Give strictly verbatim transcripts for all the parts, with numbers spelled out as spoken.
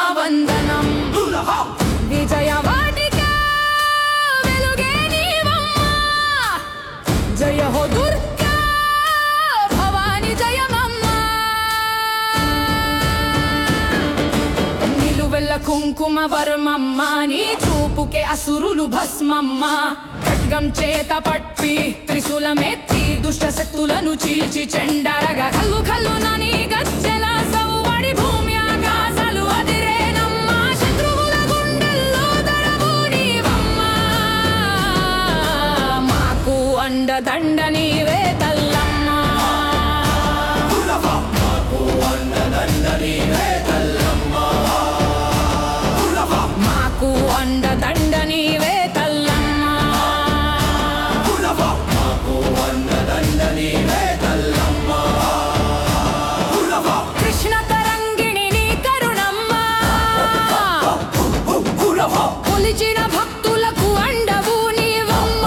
వందనం విజయవాటిక వెలుగే నీవమ్మా జయ హో దుర్గా భవాని జయమమ్మా నిలువెల్ల కుంకుమ వర్మమ్మ నీ చూపుకే అసురులు భస్మమ్మ ఖడ్గం చేత పట్టి త్రిశూలమెత్తి దుష్ట శక్తులను చీల్చి చెండరగా కల్లు కల్లు నని గజ్జల సౌవడి భూమి ఆకాశాలు అదిరేనమ్మా శత్రువుల గుండెల్లో దడవు నీవమ్మా మాకు అండదండ నీవే తల్లమ్మా మాకు అండదండ నీవే తల్లమ్మా మాకు అండదండ నీవే తల్లమ్మా మాకు అండదండ నీవే తల్లమ్మా కృష్ణ తరంగిణి నీ కరుణమ్మా కొలిచిన భక్తులకు అండవు నీవమ్మ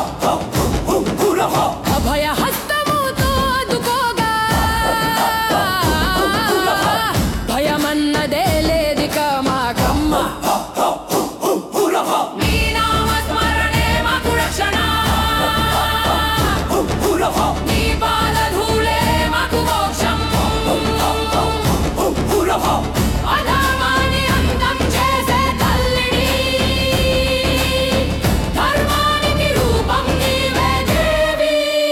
అభయ హస్తముతో ఆదుకోగా భయమన్నదే లేదిక మాకమ్మ నీ నామస్మరణే మాకు రక్షణ నీ పాదధూళే మాకు మోక్షం అధర్మాన్ని అంతం చేసే తల్లిని ధర్మానికి రూపం నీవే దేవి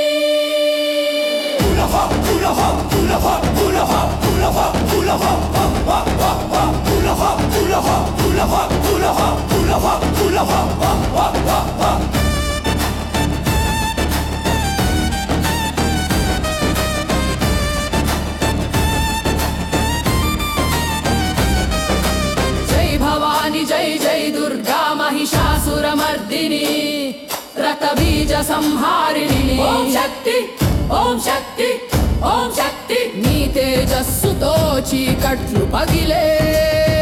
జై భవాని జై జై దుర్గా మహిషాసురమర్దిని రక్తబీజ సంహారిణి ఓం శక్తి ఓం శక్తి ఓం శక్తి నీ తేజస్సుతో చీకట్లు పగిలే